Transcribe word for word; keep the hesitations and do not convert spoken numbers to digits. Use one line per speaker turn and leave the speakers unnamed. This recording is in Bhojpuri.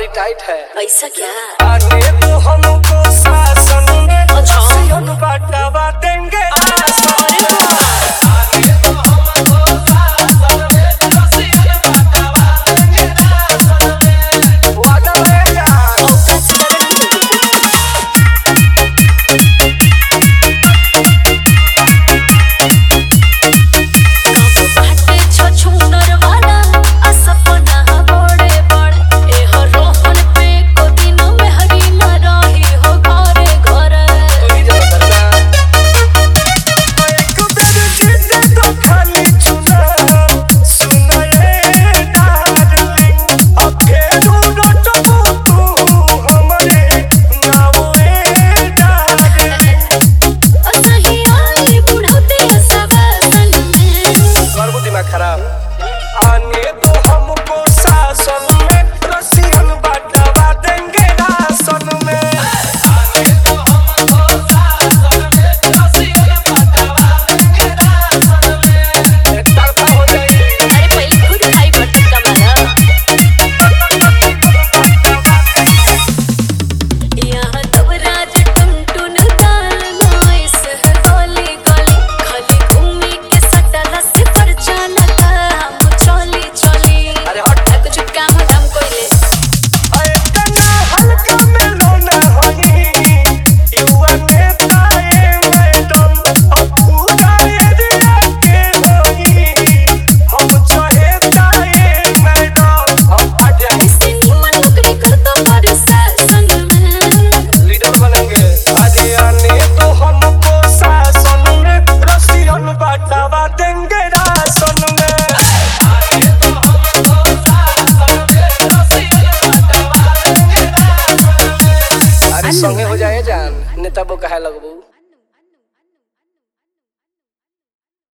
बड़ी टाइट है।
ऐसा क्या?
आने तो हमको शासन में सियन बांटवा देंगे। आने तो हमको शासन में रसियन बांटवा देंगे राशन में। आने तो हमको शासन में रसियन बांटवा देंगे राशन में। एक तरफा हो जाएगी।
अरे पहले खुद खाई पड़ती कमाना। यहाँ तब राज टुनटुन ताल नॉइस गली गली खाली घूमी के सटला से परचाना
बांटवा देंगे राशन में। अरे संगे हो जाए जान नेता बो कहे लगबू।